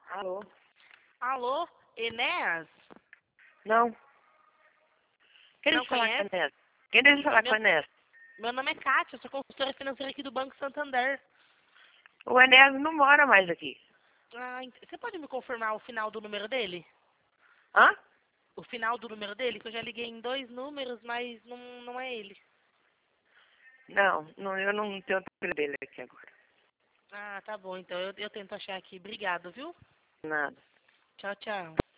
Alô? Alô, Enéas? Não. Quem Não deixa falar com a conhece? Inês? Quem deixa falar com a Inês? Meu nome é Kátia, eu sou consultora financeira aqui do Banco Santander. O Inês não mora mais aqui. Você pode me confirmar o final do número dele? Hã? O final do número dele? Que eu já liguei em 2 números, mas não é ele. Não, eu não tenho o telefone dele aqui agora. Ah, tá bom, então eu tento achar aqui. Obrigado, viu? Nada. Tchau, tchau.